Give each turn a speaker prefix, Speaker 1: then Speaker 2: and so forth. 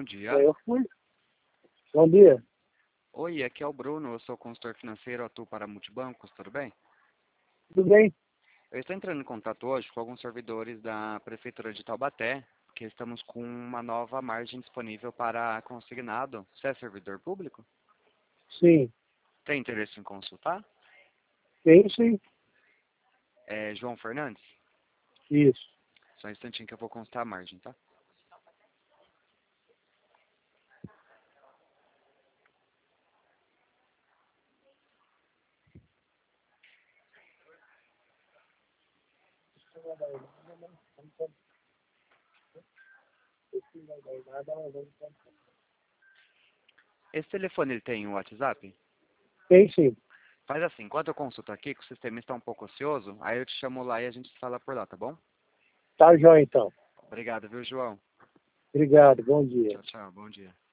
Speaker 1: bom dia.
Speaker 2: Eu fui. Bom dia.
Speaker 1: Oi, aqui é o Bruno, eu sou consultor financeiro, atuo para Multibancos, tudo bem?
Speaker 2: Tudo bem?
Speaker 1: Eu estou entrando em contato hoje com alguns servidores da Prefeitura de Taubaté, porque estamos com uma nova margem disponível para consignado. Você é servidor público?
Speaker 2: Sim.
Speaker 1: Tem interesse em consultar?
Speaker 2: Tem sim.
Speaker 1: É João Fernandes?
Speaker 2: Isso.
Speaker 1: Só um instantinho que eu vou consultar a margem, tá? Esse telefone ele tem um WhatsApp?
Speaker 2: Tem sim.
Speaker 1: Faz assim, enquanto eu consulto aqui, que o sistema está um pouco ocioso, aí eu te chamo lá e a gente fala por lá, tá bom?
Speaker 2: Tá jóia então.
Speaker 1: Obrigado, viu, João?
Speaker 2: Obrigado. Bom dia.
Speaker 1: Tchau, tchau, bom dia.